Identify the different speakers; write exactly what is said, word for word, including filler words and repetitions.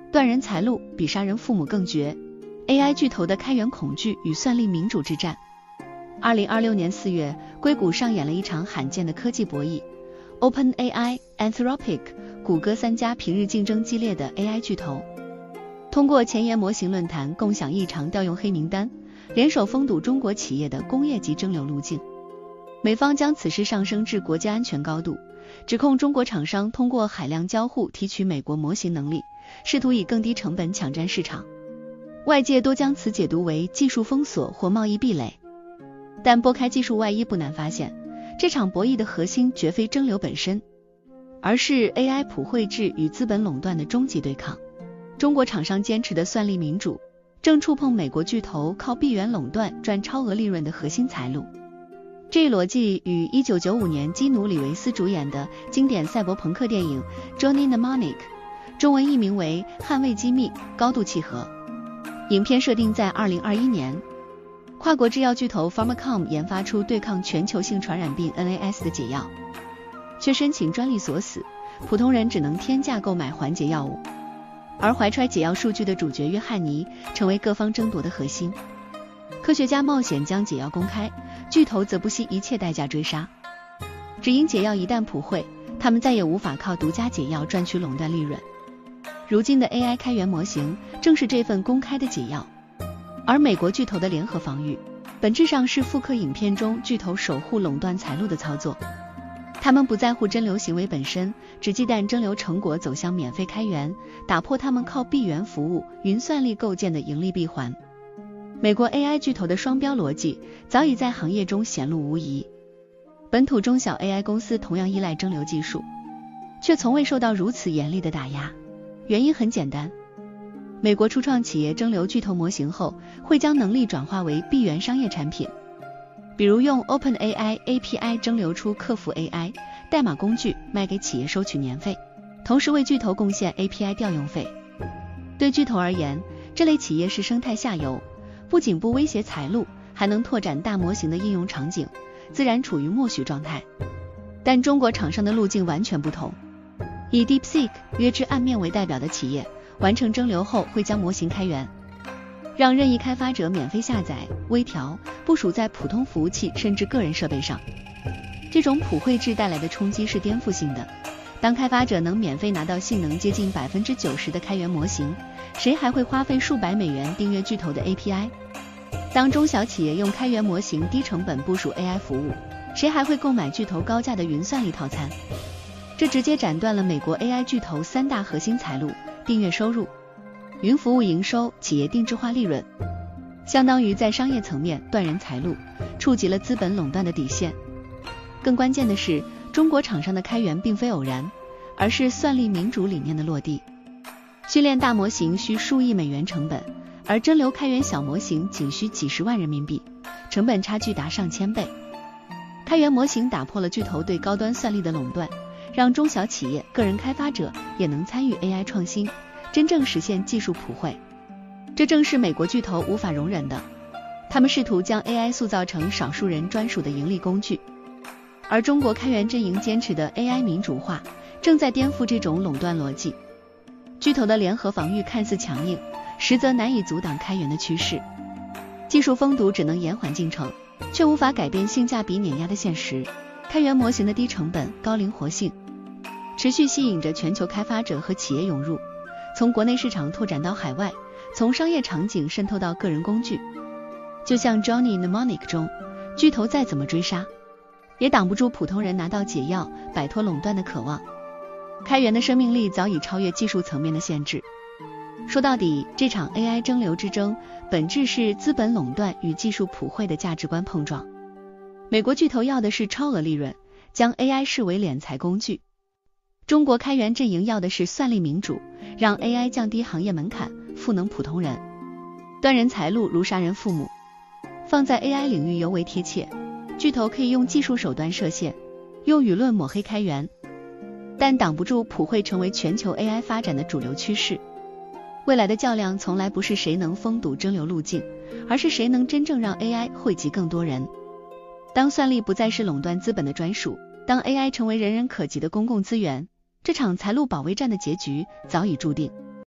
Speaker 1: 断人财路比杀人父母更绝。A I 巨头的开源恐惧与算力民主之战。二零二六年四月，硅谷上演了一场罕见的科技博弈。OpenAI、Anthropic、谷歌三家平日竞争激烈的 A I 巨头，通过前沿模型论坛共享异常调用黑名单，联手封堵中国企业的工业级蒸馏路径。美方将此事上升至国家安全高度，指控中国厂商通过海量交互提取美国模型能力，试图以更低成本抢占市场。外界多将此解读为技术封锁或贸易壁垒，但拨开技术外衣不难发现，这场博弈的核心绝非蒸馏本身，而是 A I 普惠制与资本垄断的终极对抗。中国厂商坚持的算力民主，正触碰美国巨头靠闭源垄断赚超额利润的核心财路。这一逻辑与一九九五年基努里维斯主演的经典赛博朋克电影 Johnny Mnemonic， 中文译名为捍卫机密，高度契合。影片设定在二零二一年，跨国制药巨头 Pharmacom 研发出对抗全球性传染病 N A S 的解药，却申请专利锁死，普通人只能天价购买缓解药物。而怀揣解药数据的主角约翰尼成为各方争夺的核心。科学家冒险将解药公开，巨头则不惜一切代价追杀。只因解药一旦普惠，他们再也无法靠独家解药赚取垄断利润。如今的 A I 开源模型正是这份公开的解药，而美国巨头的联合防御，本质上是复刻影片中巨头守护垄断财路的操作。他们不在乎蒸馏行为本身，只忌惮蒸馏成果走向免费开源，打破他们靠闭源服务、云算力构建的盈利闭环。美国 A I 巨头的双标逻辑早已在行业中显露无遗。本土中小 A I 公司同样依赖蒸馏技术，却从未受到如此严厉的打压。原因很简单，美国初创企业蒸馏巨头模型后，会将能力转化为闭源商业产品，比如用 OpenAI A P I 蒸馏出客服 A I 代码工具，卖给企业收取年费，同时为巨头贡献 A P I 调用费。对巨头而言，这类企业是生态下游，不仅不威胁财路，还能拓展大模型的应用场景，自然处于默许状态。但中国厂商的路径完全不同，以 DeepSeek、约之暗面为代表的企业，完成蒸馏后会将模型开源，让任意开发者免费下载、微调、部署在普通服务器甚至个人设备上。这种普惠制带来的冲击是颠覆性的。当开发者能免费拿到性能接近 百分之九十 的开源模型，谁还会花费数百美元订阅巨头的 A P I？ 当中小企业用开源模型低成本部署 A I 服务，谁还会购买巨头高价的云算力套餐？这直接斩断了美国 A I 巨头三大核心财路：订阅收入、云服务营收、企业定制化利润，相当于在商业层面断人财路，触及了资本垄断的底线。更关键的是，中国厂商的开源并非偶然，而是算力民主理念的落地。训练大模型需数亿美元成本，而蒸馏开源小模型仅需几十万人民币，成本差距达上千倍。开源模型打破了巨头对高端算力的垄断，让中小企业、个人开发者也能参与 A I 创新，真正实现技术普惠。这正是美国巨头无法容忍的，他们试图将 A I 塑造成少数人专属的盈利工具，而中国开源阵营坚持的 A I 民主化，正在颠覆这种垄断逻辑。巨头的联合防御看似强硬，实则难以阻挡开源的趋势。技术封堵只能延缓进程，却无法改变性价比碾压的现实。开源模型的低成本、高灵活性，持续吸引着全球开发者和企业涌入，从国内市场拓展到海外，从商业场景渗透到个人工具。就像 Johnny Mnemonic 中，巨头再怎么追杀，也挡不住普通人拿到解药、摆脱垄断的渴望。开源的生命力早已超越技术层面的限制。说到底，这场 A I 蒸馏之争，本质是资本垄断与技术普惠的价值观碰撞。美国巨头要的是超额利润，将 A I 视为敛财工具。中国开源阵营要的是算力民主，让 A I 降低行业门槛，赋能普通人。断人财路如杀人父母，放在 A I 领域尤为贴切。巨头可以用技术手段设限，用舆论抹黑开源，但挡不住普惠成为全球 A I 发展的主流趋势。未来的较量从来不是谁能封堵蒸馏路径，而是谁能真正让 A I 惠及更多人。当算力不再是垄断资本的专属，当 A I 成为人人可及的公共资源，这场财路保卫战的结局早已注定。